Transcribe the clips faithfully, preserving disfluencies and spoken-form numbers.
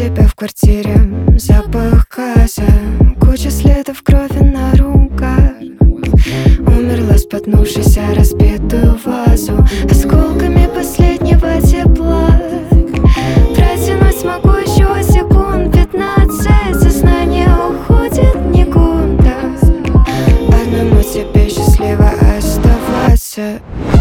тебя в квартире запах газа, куча следов крови на руках. Умерла, споткнувшись о разбитую вазу, осколками последнего тепла. Протянуть смогу еще секунд пятнадцать, сознание уходит никуда. Одному тебе счастливо оставаться.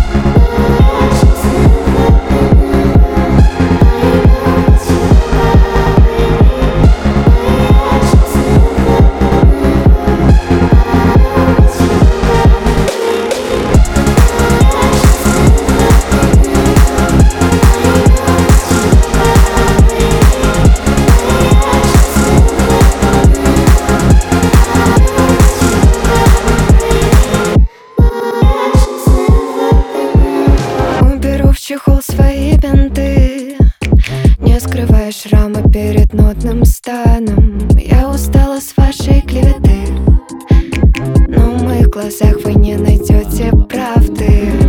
Чехол свои бинты, не скрывая шрамы перед нотным станом. Я устала с вашей клеветы, но в моих глазах вы не найдете правды.